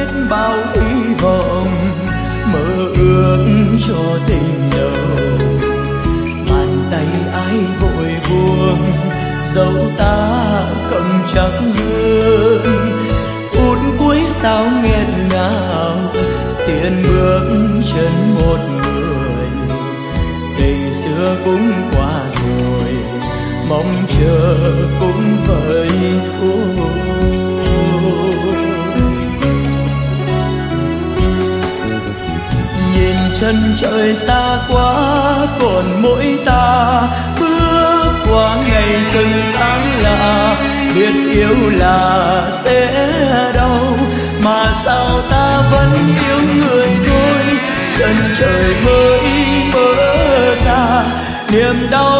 bao hy vọng, mơ ước cho tình đầu. Bàn tay ai vội buông, dẫu ta cầm chắc hơn. Phút cuối sao nghẹn ngào, tiến bước chân một người. Ngày xưa cũng qua rồi, mong chờ cũng vậy thôi. Nhìn chân trời xa quá, còn mỗi ta bước qua ngày từng tháng lạ. Biết yêu là sẽ đau, mà sao ta vẫn yêu người thôi. Chân trời mới vỡ ra, niềm đau